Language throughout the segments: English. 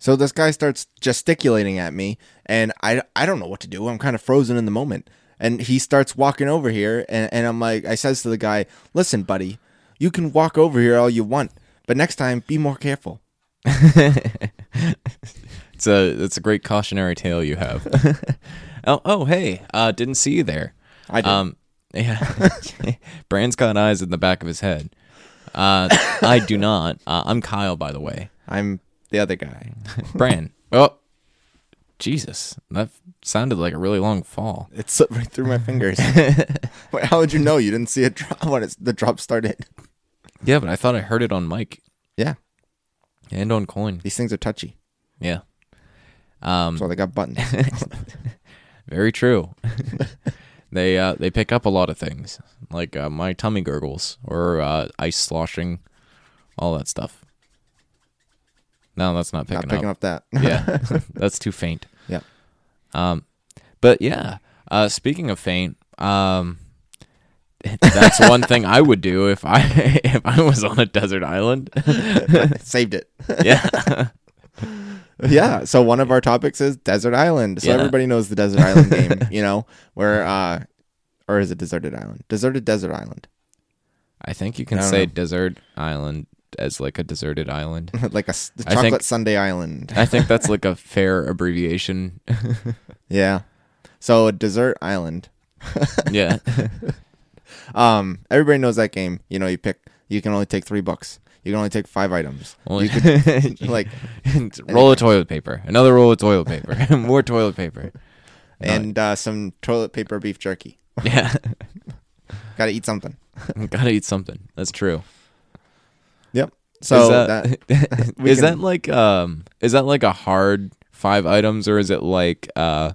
So this guy starts gesticulating at me, and I don't know what to do. I'm kind of frozen in the moment. And he starts walking over here, and I'm like, I says to the guy, listen, buddy, you can walk over here all you want, but next time, be more careful. It's a great cautionary tale you have. Hey, didn't see you there. I did. Yeah. Brand's got eyes in the back of his head. I do not. I'm Kyle, by the way. I'm the other guy. Brand. Oh, Jesus. That sounded like a really long fall. It slipped right through my fingers. Wait, how would you know? You didn't see it drop when the drop started. Yeah, but I thought I heard it on mic. Yeah. And on coin. These things are touchy. Yeah. So they got buttons. Very true. They pick up a lot of things, like my tummy gurgles or ice sloshing, all that stuff. No, that's not picking up. Not picking up that. Yeah, that's too faint. Yeah. But yeah, speaking of faint, that's one thing I would do if I was on a desert island. Saved it. Yeah. Yeah, so one of our topics is Desert Island. So everybody knows the Desert Island game, where, or is it Deserted Island? Deserted Desert Island. I think you can say desert island as like a deserted island. Like the chocolate sundae island. I think that's like a fair abbreviation. Yeah. So a desert island. Yeah. Everybody knows that game. You can only take $3. You can only take 5 items. Only, you could, like roll of toilet paper, another roll of toilet paper, more toilet paper, and some toilet paper beef jerky. Yeah. Gotta eat something. Gotta eat something. That's true. Yep. So is that like a hard 5 items, or is it like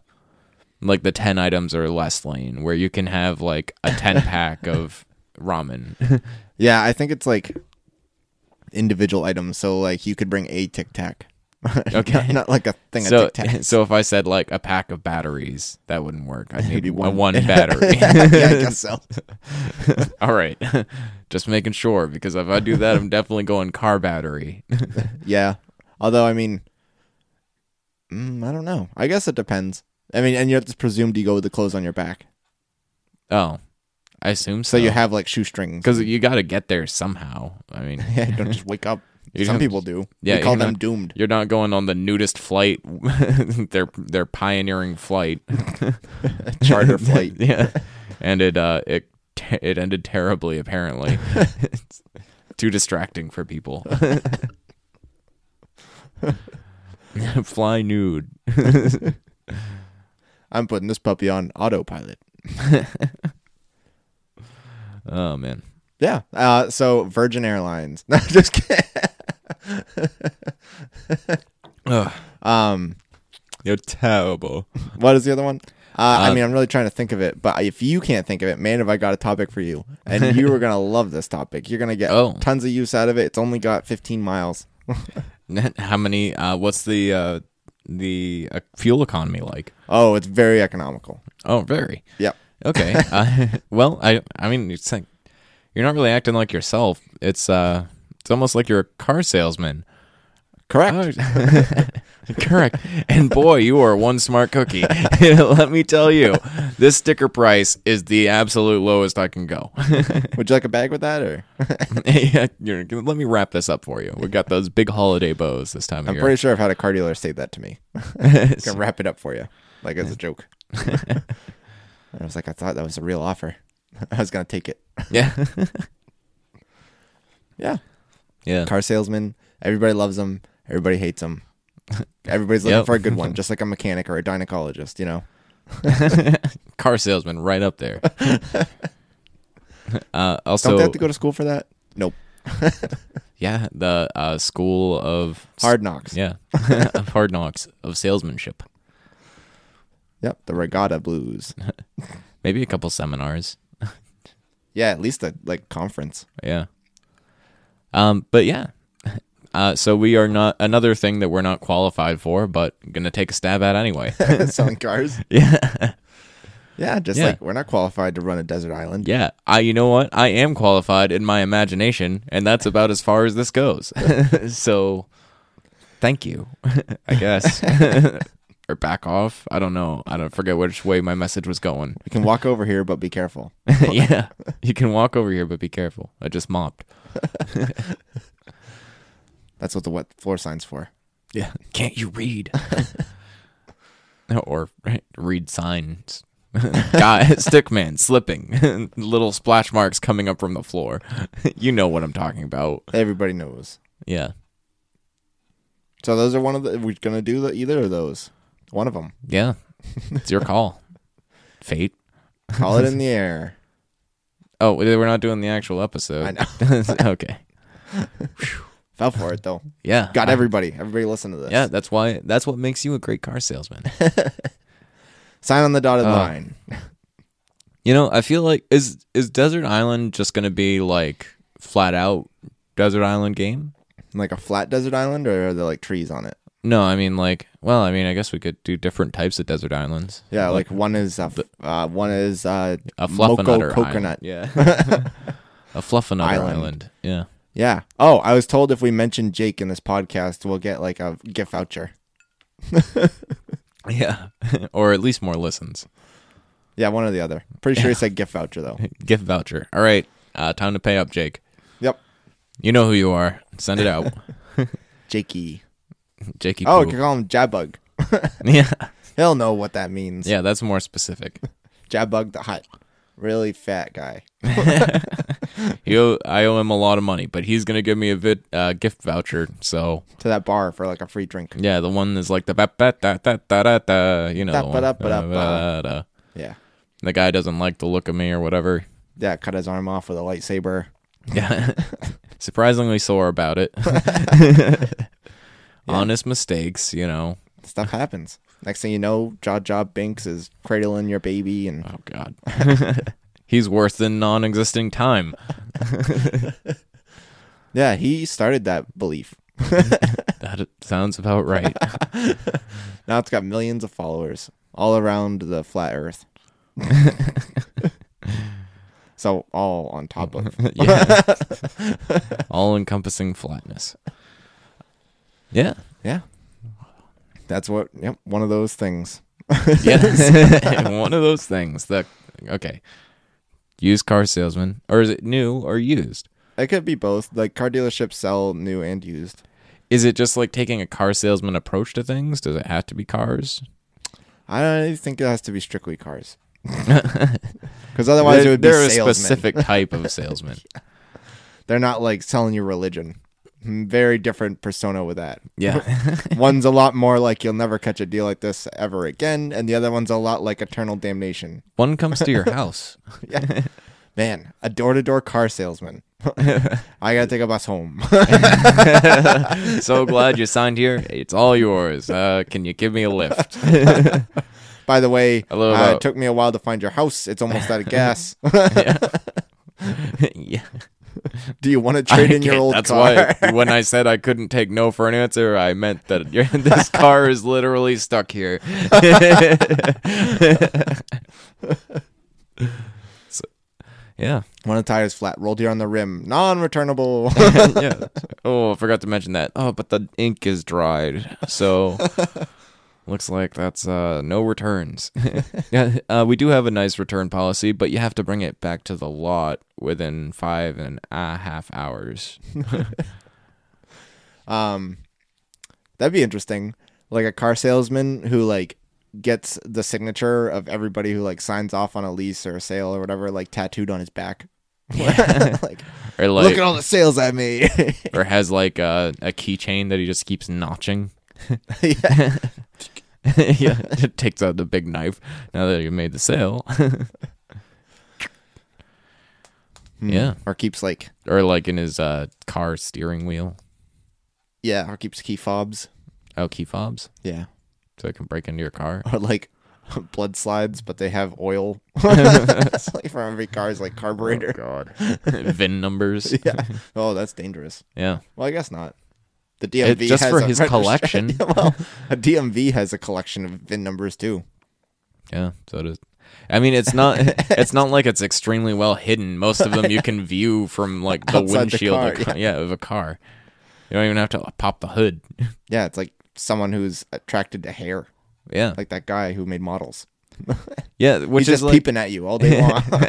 the 10 items or less lane where you can have like a 10 pack of ramen? Yeah, I think it's like individual items. So like you could bring a Tic Tac. Okay. not like a thing of Tic Tacs. So if I said like a pack of batteries, that wouldn't work. I'd need one battery. Yeah, I guess so. All right. Just making sure, because if I do that, I'm definitely going car battery. Yeah. Although, I mean, I don't know. I guess it depends. I mean, and you have to presume, do you go with the clothes on your back? Oh, I assume so. So you have like shoestrings. Because you got to get there somehow. I mean, yeah, you don't just wake up. Some people do. Yeah, we call them doomed. You're not going on the nudist flight. Their pioneering flight, charter flight. Yeah, and it ended terribly. Apparently, it's too distracting for people. Fly nude. I'm putting this puppy on autopilot. Oh man. Yeah. So Virgin Airlines. No, just kidding. You're terrible. What is the other one? I mean, I'm really trying to think of it, but if you can't think of it, man, have I got a topic for you. And you are going to love this topic. You're going to get tons of use out of it. It's only got 15 miles. How many, what's the fuel economy like? Oh, it's very economical. Oh, very. Yep. Okay. Well, I mean, it's like, you're not really acting like yourself. It's almost like you're a car salesman. Correct. Correct. And boy, you are one smart cookie. Let me tell you, this sticker price is the absolute lowest I can go. Would you like a bag with that, or? Yeah, let me wrap this up for you. We got those big holiday bows this time of year. I'm pretty sure I've had a car dealer say that to me. I can wrap it up for you, like as a joke. I was like, I thought that was a real offer. I was gonna take it. Yeah. Yeah. Yeah. Car salesman. Everybody loves them. Everybody hates them. Everybody's looking for a good one, just like a mechanic or a gynecologist, Car salesman right up there. Also, don't they have to go to school for that? Nope. Yeah, the school of Hard Knocks. Yeah. Of Hard Knocks of salesmanship. Yep, the Regatta Blues. Maybe a couple seminars. Yeah, at least a conference. Yeah. But yeah. So we are not, another thing that we're not qualified for, but gonna take a stab at anyway. Selling cars. Yeah. Yeah, like we're not qualified to run a desert island. Yeah. You know what? I am qualified in my imagination, and that's about as far as this goes. So thank you, I guess. Or back off. I don't know. I don't forget which way my message was going. You can walk over here, but be careful. Yeah. You can walk over here, but be careful. I just mopped. That's what the wet floor sign's for. Yeah. Can't you read? Or read signs. Guy, stickman slipping. Little splash marks coming up from the floor. You know what I'm talking about. Everybody knows. Yeah. So those are one of the... We're going to do either of those. One of them. Yeah. It's your call. Fate. Call it in the air. Oh, we're not doing the actual episode. I know. Okay. Fell for it, though. Yeah. Got everybody. Everybody listen to this. Yeah, that's what makes you a great car salesman. Sign on the dotted line. You know, I feel like is Desert Island just going to be like flat out Desert Island game? Like a flat desert island, or are there like trees on it? No, I mean like, well, I mean, I guess we could do different types of desert islands. Yeah, like one is a mocha fluffernutter coconut. Island. Yeah. A fluffernutter island. Yeah. Yeah. Oh, I was told if we mention Jake in this podcast, we'll get like a gift voucher. Yeah. Or at least more listens. Yeah, one or the other. Pretty sure he said gift voucher though. Gift voucher. All right. Time to pay up, Jake. Yep. You know who you are. Send it out. Jakey. Jakey. Oh, Poo. you can call him Jabbug. Yeah. He'll know what that means. Yeah, that's more specific. Jabbug the hot, really fat guy. I owe him a lot of money, but he's gonna give me a gift voucher. So to that bar for like a free drink. Yeah, the one is like the da-da-da-da-da-da, you know the one. Da-ba-da-ba-da-ba. Yeah. The guy doesn't like the look of me or whatever. Yeah, cut his arm off with a lightsaber. Yeah. Surprisingly sore about it. Yeah. Honest mistakes, you know. Stuff happens. Next thing you know, Jar Binks is cradling your baby, and oh god, he's worse than non-existing time. Yeah, he started that belief. That sounds about right. Now it's got millions of followers all around the flat Earth. So all on top of yeah, all-encompassing flatness. Yeah. Yeah. That's what, yep, one of those things. Yes. One of those things. Okay. Used car salesman. Or is it new or used? It could be both. Like car dealerships sell new and used. Is it just like taking a car salesman approach to things? Does it have to be cars? I don't think it has to be strictly cars. Because otherwise it would be they're salesmen. a specific type of salesman. They're not like selling you religion. Very different persona with that. Yeah. One's a lot more like you'll never catch a deal like this ever again, and the other one's a lot like eternal damnation. One comes to your house. Yeah. Man, a door-to-door car salesman. I gotta take a bus home. So glad you signed here. It's all yours. Can you give me a lift? By the way, Hello, it took me a while to find your house. It's almost out of gas. Yeah. Do you want to trade in your old That's car? why when I said I couldn't take no for an answer, I meant that this car is literally stuck here. So, yeah. One of the tires flat, rolled here on the rim, non-returnable. Yeah. Oh, I forgot to mention that. Oh, but the ink is dried, so looks like that's no returns. Yeah, we do have a nice return policy, but you have to bring it back to the lot within 5.5 hours. That'd be interesting. Like a car salesman who like gets the signature of everybody who like signs off on a lease or a sale or whatever, like tattooed on his back. Like, Or like, look at all the sales I made. or has like a keychain that he just keeps notching. Yeah. Yeah, it takes out the big knife now that you made the sale. Yeah. Or keeps like, Or like in his car steering wheel. yeah, or keeps key fobs. Oh, key fobs? Yeah. So it can break into your car. Or like blood slides, but they have oil. It's like for every car's like carburetor. Oh, God. VIN numbers. Yeah. Oh, that's dangerous. Yeah. Well, I guess not. The DMV Just has for a his registry- collection. Yeah, well, a DMV has a collection of VIN numbers too. Yeah, so it is. I mean, it's not like it's extremely well hidden. Most of them you can view from like the Outside the windshield car, of of a car. You don't even have to pop the hood. Yeah, it's like someone who's attracted to hair, Yeah. like that guy who made models. Yeah, which He's is just like peeping at you all day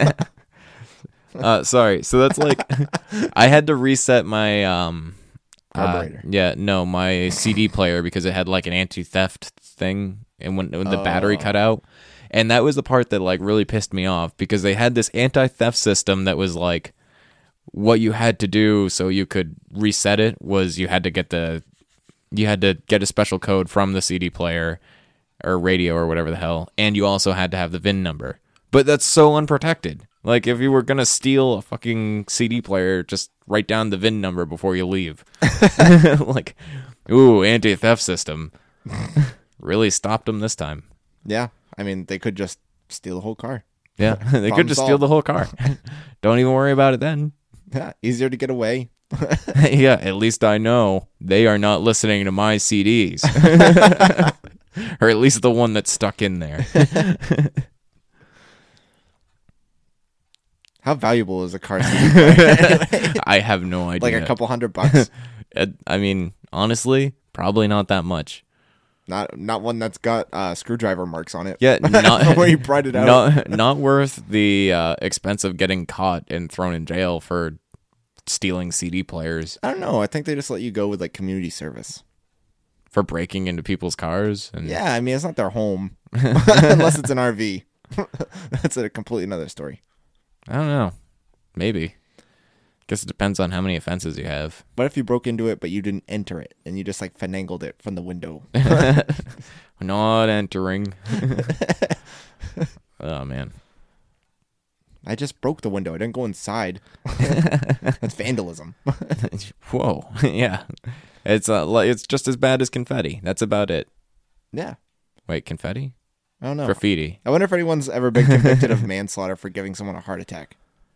long. sorry. So that's like I had to reset my Carburetor. my CD player because it had like an anti-theft thing, and when the battery cut out, and that was the part that like really pissed me off because they had this anti-theft system that was like what you had to do so you could reset it was you had to get a special code from the CD player or radio or whatever the hell, and you also had to have the VIN number. But that's so unprotected. Like, if you were going to steal a fucking CD player, just write down the VIN number before you leave. Like, ooh, anti-theft system. Really stopped them this time. Yeah, I mean, they could just steal the whole car. Yeah, they Problem could just steal solved. the whole car. Don't even worry about it then. Yeah, easier to get away. Yeah, at least I know they are not listening to my CDs. Or at least the one that's stuck in there. How valuable is a car CD player? I have no idea. Like a couple $100. I mean, honestly, probably not that much. Not one that's got screwdriver marks on it. Yeah, not where you pried it out. Not worth the expense of getting caught and thrown in jail for stealing CD players, I don't know. I think they just let you go with like community service. for breaking into people's cars. And Yeah, I mean, it's not their home. Unless it's an RV. That's a completely another story. I don't know. Maybe. Guess it depends on how many offenses you have. What if you broke into it, but you didn't enter it, and you just like finagled it from the window? Not entering. Oh, man. I just broke the window. I didn't go inside. That's vandalism. Whoa. Yeah. It's just as bad as confetti. That's about it. Yeah. Wait, confetti? I don't know. Graffiti. I wonder if anyone's ever been convicted of manslaughter for giving someone a heart attack.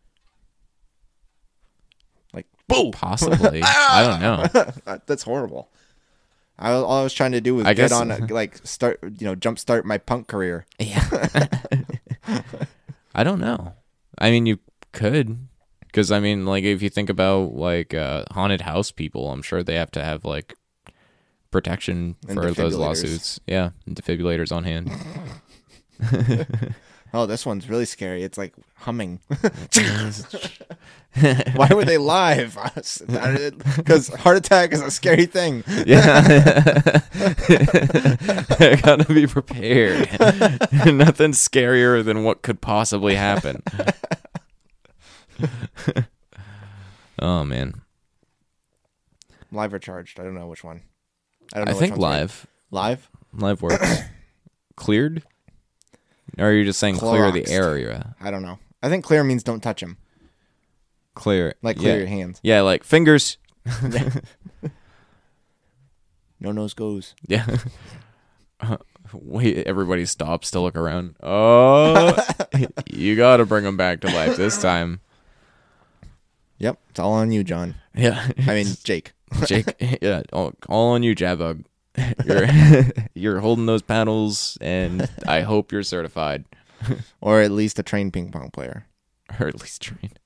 Like, boom! Possibly. I don't know. That's horrible. All I was trying to do was I get guess- on, jumpstart my punk career. Yeah. I don't know. I mean, you could. Because, I mean, like, if you think about, like, haunted house people, I'm sure they have to have, like, protection And for those defibrillators. lawsuits. Yeah, and defibrillators on hand. Oh, this one's really scary. It's like humming. Why were they live? Because heart attack is a scary thing. Yeah. I gotta be prepared. Nothing scarier than what could possibly happen. Oh, man. Live or charged? I don't know which one. I don't know. I which think one's right. live. Live? Live works. Cleared? Or are you just saying clear the Cloroxed. area? I don't know. I think clear means don't touch him. Clear. Like clear yeah. your hands. Yeah, like fingers. No nose goes. Yeah. Wait, everybody stops to look around. Oh, you got to bring them back to life this time. Yep. It's all on you, John. Yeah. I mean, Jake. Jake, yeah, all on you, Jabug. You're holding those paddles, and I hope you're certified, Or at least a trained ping pong player. or at least trained.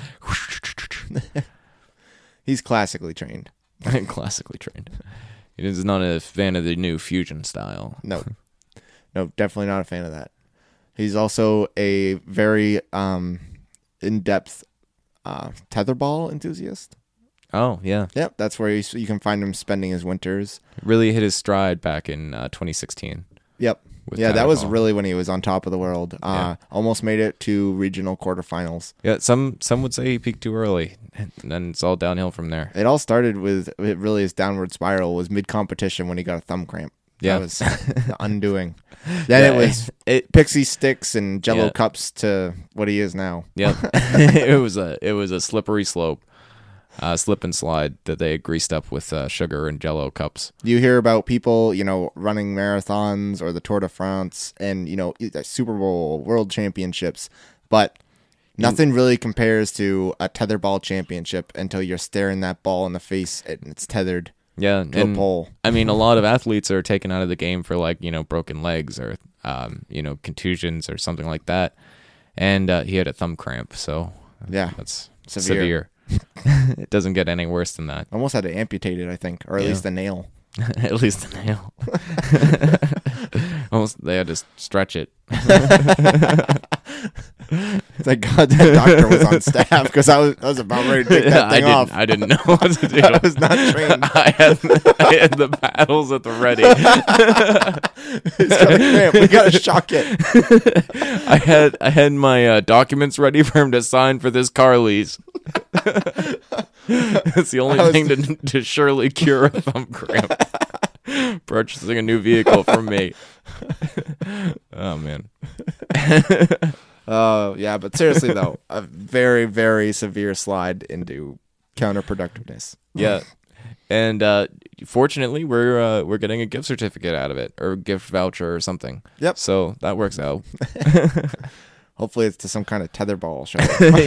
He's classically trained. Classically trained. He is not a fan of the new fusion style. No. No, definitely not a fan of that. He's also a very in-depth tetherball enthusiast. Oh, yeah. Yep, that's where you can find him spending his winters. Really hit his stride back in 2016. Yep. With Yeah, that was tetherball. really when he was on top of the world. Yeah. Almost made it to regional quarterfinals. Yeah, some would say he peaked too early, and then it's all downhill from there. It all started with his downward spiral was mid-competition when he got a thumb cramp. Yeah. That was the undoing. Then it was pixie sticks and Jello Yeah. cups to what he is now. Yep. it was a slippery slope, slip and slide that they had greased up with sugar and Jello cups. You hear about people, running marathons or the Tour de France and, Super Bowl, World Championships, but nothing really compares to a tetherball championship until you're staring that ball in the face and it's tethered Yeah, to a pole. I mean, a lot of athletes are taken out of the game for broken legs or contusions or something like that, and he had a thumb cramp, so Yeah, that's severe. severe. It doesn't get any worse than that. Almost had to amputate it, I think, or at least a nail. At least the nail. Almost, they had to stretch it. Thank God that doctor was on staff because I was about ready to take that thing off. I didn't know what to do. I was not trained. I had the paddles at the ready. He's got a cramp. We got to shock it. I had my documents ready for him to sign for this car lease. It's the only thing to surely cure a thumb cramp. Purchasing a new vehicle from me. Oh man. Oh yeah, but seriously though, a very, very severe slide into counterproductiveness. Yeah, and fortunately, we're getting a gift certificate out of it, or a gift voucher or something. Yep. So that works out. Hopefully, it's to some kind of tetherball show.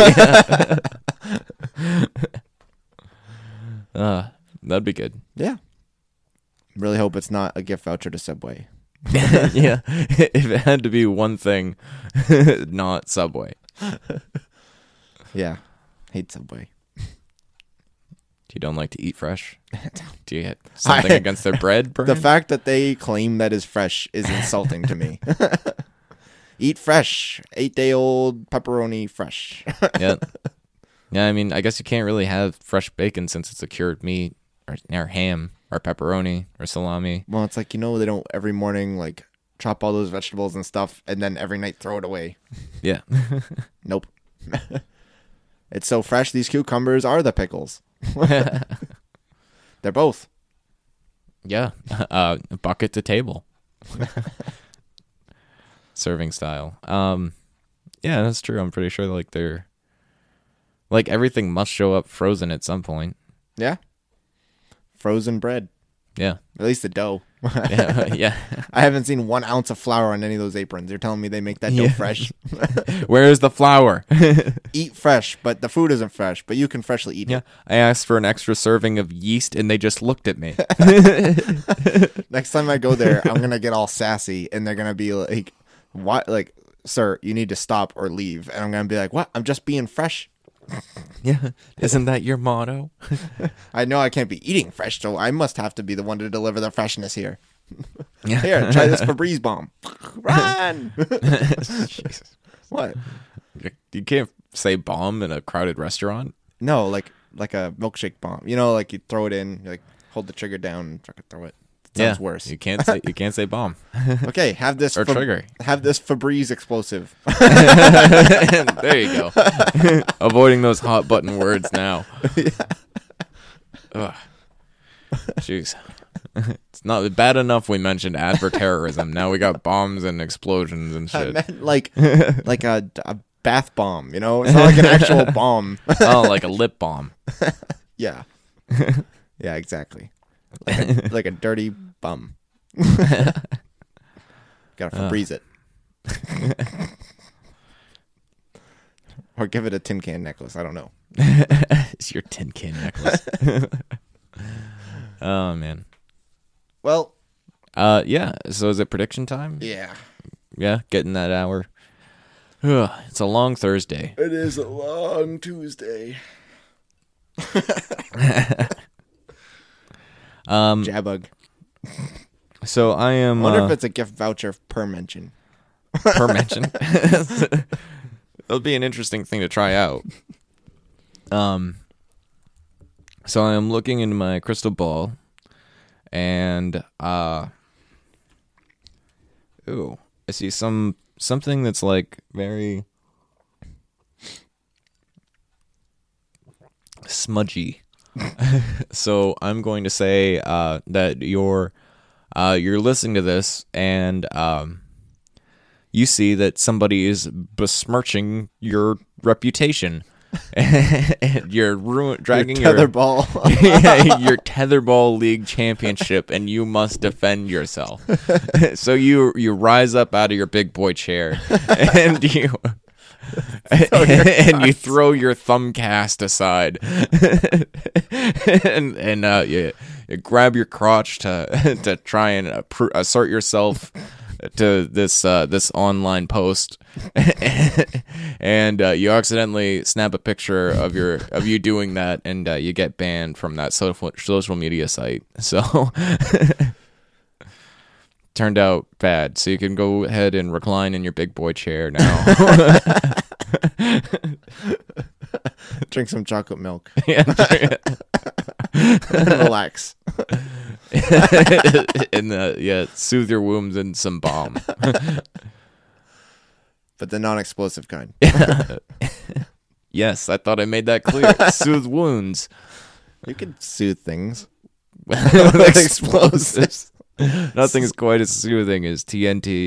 That'd be good. Yeah. Really hope it's not a gift voucher to Subway. Yeah, if it had to be one thing, not Subway. Yeah, hate Subway. You don't like to eat fresh? Do you have something against their bread, The fact that they claim that is fresh is insulting to me. Eat fresh. 8-day-old pepperoni fresh. Yeah. Yeah, I mean, I guess you can't really have fresh bacon since it's a cured meat, or ham, or pepperoni, or salami. Well, it's like, they don't every morning, like, chop all those vegetables and stuff, and then every night throw it away. Yeah. Nope. It's so fresh, these cucumbers are the pickles. They're both. Yeah. Bucket to table. Serving style. Yeah, that's true. I'm pretty sure they're everything must show up frozen at some point. Yeah. Frozen bread. Yeah. At least the dough. Yeah. I haven't seen 1 ounce of flour on any of those aprons. You're telling me they make that dough fresh? Where's the flour? Eat fresh, but the food isn't fresh, but you can freshly eat it. I asked for an extra serving of yeast and they just looked at me. Next time I go there, I'm going to get all sassy and they're going to be like, "What? Like, sir, you need to stop or leave." And I'm going to be like, "What? I'm just being fresh." Yeah. Isn't that your motto? I know I can't be eating fresh, so I must have to be the one to deliver the freshness here. Yeah. Here, try this Febreze bomb. Run! Jesus. What? You can't say bomb in a crowded restaurant. No, like a milkshake bomb. Like you throw it in, you like hold the trigger down and fucking throw it. Sounds worse. You can't say bomb. Okay, have this or trigger. Have this Febreze explosive. There you go. Avoiding those hot button words now. Ugh. Jeez. It's not bad enough we mentioned adverterrorism. Now we got bombs and explosions and I shit. meant like a bath bomb, It's not like an actual bomb. Oh, like a lip balm. Yeah. Yeah, exactly. Like a dirty bum. Gotta Febreze it. Or give it a tin can necklace. I don't know. It's your tin can necklace. Oh, man. Well. Yeah. So is it prediction time? Yeah. Yeah, getting that hour. Ugh, it's a long Thursday. It is a long Tuesday. Jabug. So I am. I wonder if it's a gift voucher per mention. Per mention. It'll be an interesting thing to try out. So I am looking into my crystal ball, and I see something that's like very smudgy. So I'm going to say that you're listening to this and you see that somebody is besmirching your reputation. And you're dragging your tetherball. your tetherball league championship, and you must defend yourself. So you rise up out of your big boy chair, and you throw your thumb cast aside, and you grab your crotch to try and assert yourself to this online post, and you accidentally snap a picture of you doing that, and you get banned from that social media site. So turned out bad. So you can go ahead and recline in your big boy chair now. Drink some chocolate milk. Yeah. And relax. And soothe your wounds in some balm. But the non-explosive kind. Yes, I thought I made that clear. Soothe wounds. You can soothe things. With explosives. Nothing's quite as soothing as TNT.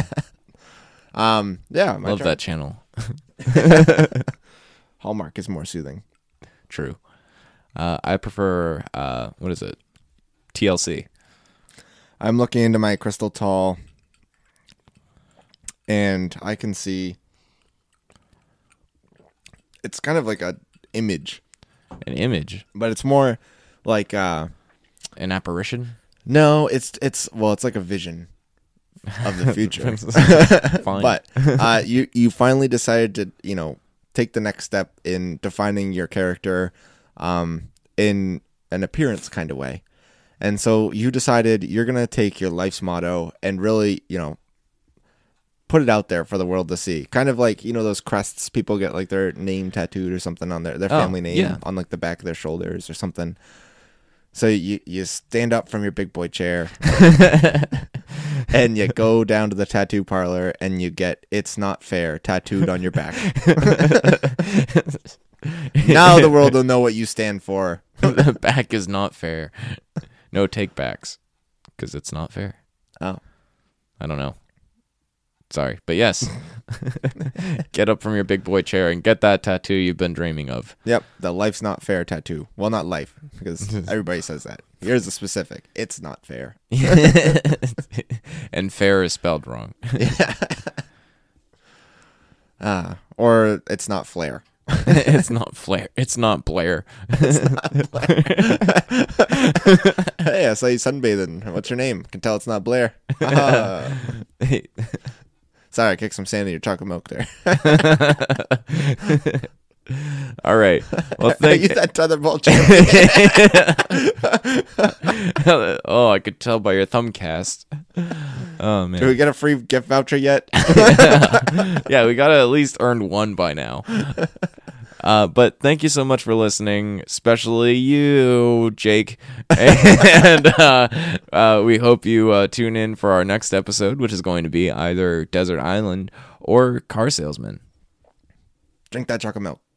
Yeah, my Love turn. that channel. Hallmark is more soothing. True. I prefer what is it? TLC. I'm looking into my crystal tall, and I can see it's kind of like a image, An image. but it's more like An apparition. no, it's like a vision of the future. Fine. But you finally decided to take the next step in defining your character in an appearance kind of way. And so you decided you're going to take your life's motto and really, put it out there for the world to see. Kind of like, those crests people get like their name tattooed or something on their family name on like the back of their shoulders or something. So you stand up from your big boy chair and you go down to the tattoo parlor and you get "It's Not Fair" tattooed on your back. Now the world will know what you stand for. The back is not fair. No take backs. Because it's not fair. Oh. I don't know. Sorry. But yes. Get up from your big boy chair and get that tattoo you've been dreaming of. Yep, the "Life's Not Fair" tattoo. Well, not life, because everybody says that. Here's the specific. It's not fair. And fair is spelled wrong. Or it's not Flair. It's not Flair. It's not Blair. Hey, I saw you sunbathing. What's your name? Can tell it's not Blair. Sorry, I kicked some sand in your chocolate milk there. All right. Well, thank Use that Tetherball channel. Oh, I could tell by your thumb cast. Oh, man. Do we get a free gift voucher yet? Yeah, we got to at least earn one by now. But thank you so much for listening, especially you, Jake. And we hope you tune in for our next episode, which is going to be either Desert Island or Car Salesman. Drink that chocolate milk.